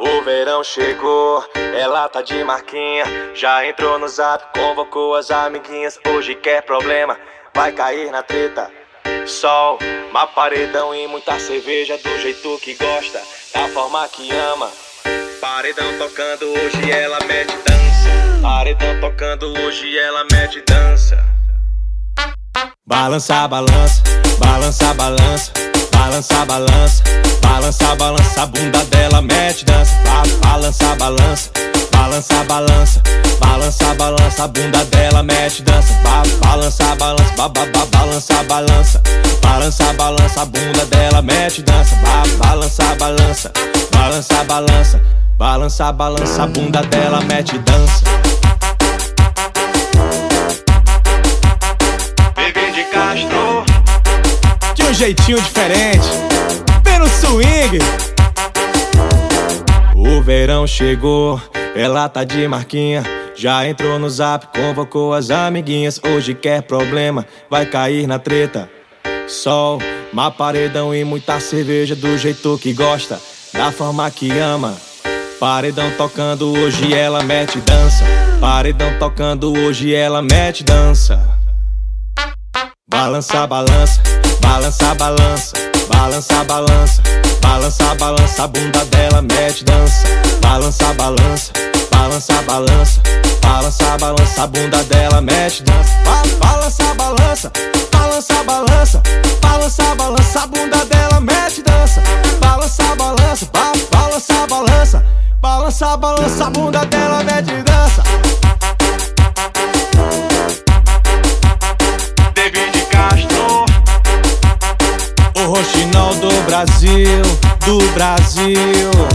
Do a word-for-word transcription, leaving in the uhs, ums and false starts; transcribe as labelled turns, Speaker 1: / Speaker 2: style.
Speaker 1: O verão chegou, ela tá de marquinha. Já entrou no zap, convocou as amiguinhas. Hoje quer problema, vai cair na treta. Sol, paredão e muita cerveja, do jeito que gosta, da forma que ama. Paredão tocando, hoje ela mete dança. Paredão tocando, hoje ela mete dança.
Speaker 2: Balança, balança, balança, balança, balança, balança, balança, balança, a bunda dela mete dança. Balança, balança, balança, balança, balança, balança, a bunda dela mete dança. Balança, balança, bababa, balança, balança, balança, balança, a bunda dela mete dança. Balança, balança, balança, balança, balança, balança, a bunda dela mete dança. De um jeitinho diferente, pelo swing. O verão chegou, ela tá de marquinha. Já entrou no zap, convocou as amiguinhas. Hoje quer problema, vai cair na treta. Sol, paredão e muita cerveja, do jeito que gosta, da forma que ama. Paredão tocando, hoje ela mete dança. Paredão tocando, hoje ela mete dança. Balança, balança, balança, balança, balança, balança, balança, balança, a bunda dela mete dança. Balança, balança, balança, balança, balança, balança, a bunda dela mete dança. Balança, balança, balança, balança, balança, balança, a bunda dela mete dança. Balança, balança, balança, balança, balança, balança, a bunda dela mete dança. O roxinol do Brasil, do Brasil.